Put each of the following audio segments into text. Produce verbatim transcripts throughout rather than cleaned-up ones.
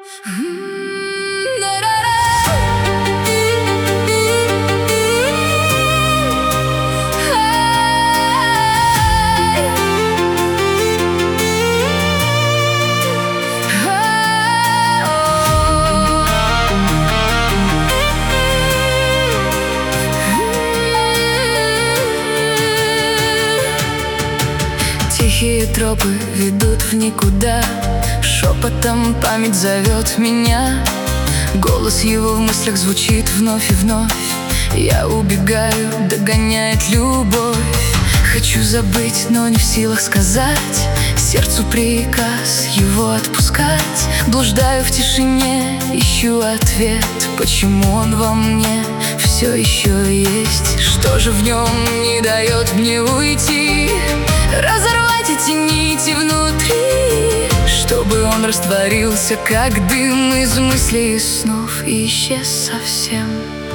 Тихие тропы ведут в никуда, шепотом память зовет меня. Голос его в мыслях звучит вновь и вновь. Я убегаю, догоняет любовь. Хочу забыть, но не в силах сказать. Сердцу приказ его отпускать. Блуждаю в тишине, ищу ответ. Почему он во мне все еще есть? Что же в нем не дает мне уйти? Разорвать эти нити внутри, чтобы он растворился, как дым из мыслей и снов, и исчез совсем.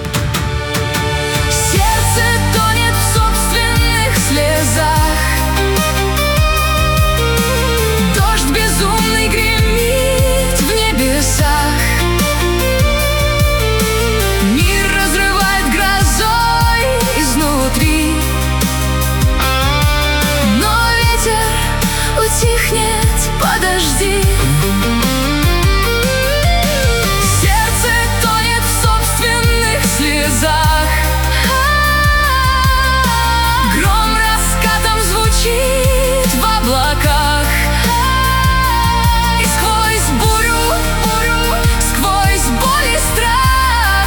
Сердце тонет в собственных слезах. Дождь безумный гремит в небесах. Мир разрывает грозой изнутри. Утихнет, подожди. Сердце тонет в собственных слезах. Гром раскатом звучит в облаках. И сквозь бурю, бурю, сквозь боль и страх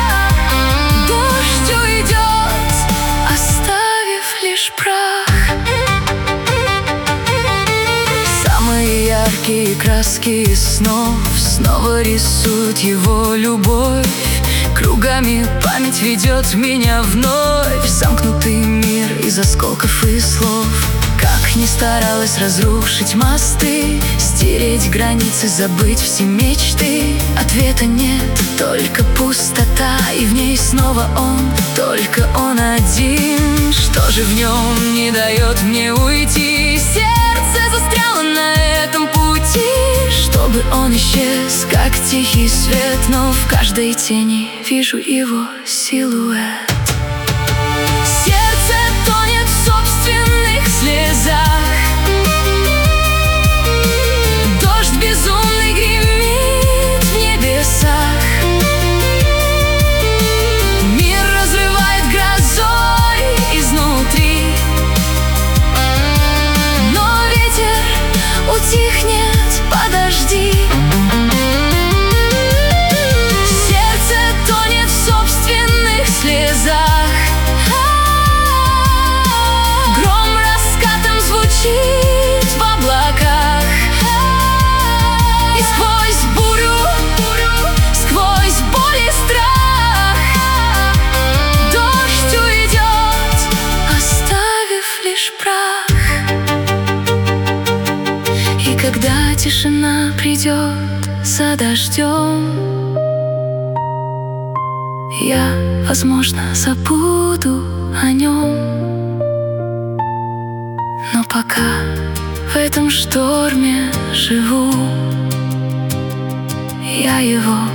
дождь уйдет, оставив лишь прах. Яркие краски снов снова рисуют его любовь. Кругами память ведет меня вновь в замкнутый мир из осколков и слов. Как ни старалась разрушить мосты, стереть границы, забыть все мечты, ответа нет, только пустота, и в ней снова он, только он один. Что же в нем не дает мне уйти? Сердце застряло на этом пути, чтобы он исчез, как тихий свет, но в каждой тени вижу его силуэт. Сердце тонет в собственных слезах. Дождь безумный гремит в небесах. Мир разрывает грозой изнутри. Но ветер утихнет, подожди. Сердце тонет в собственных слезах. Гром раскатом звучит в облаках. И сквозь бурю, бурю, сквозь боль и страх дождь уйдет, оставив лишь прах. И когда тишина придет за дождем, я, возможно, забуду о нем. Но пока в этом шторме живу, я его